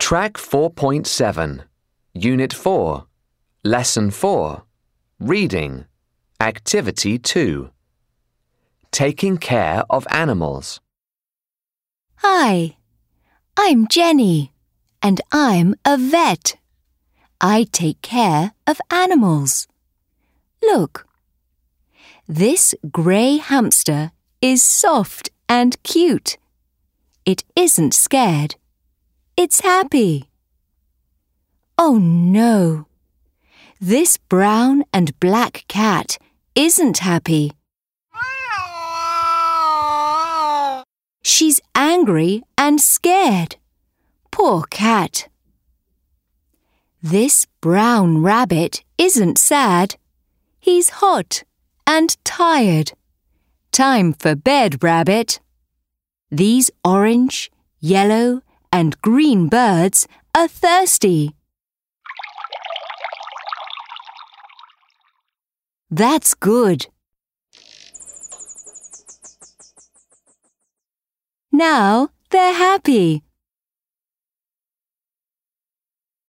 Track 4.7, Unit 4, Lesson 4, Reading, Activity 2. Taking care of animals. Hi, I'm Jenny, and I'm a vet. I take care of animals. Look, this grey hamster is soft and cute. It isn't scared. It's happy. Oh no, this brown and black cat isn't happy. She's angry and scared. Poor cat. This brown rabbit isn't sad. He's hot and tired. Time for bed, rabbit. These orange, yellow, and green birds are thirsty. That's good. Now they're happy.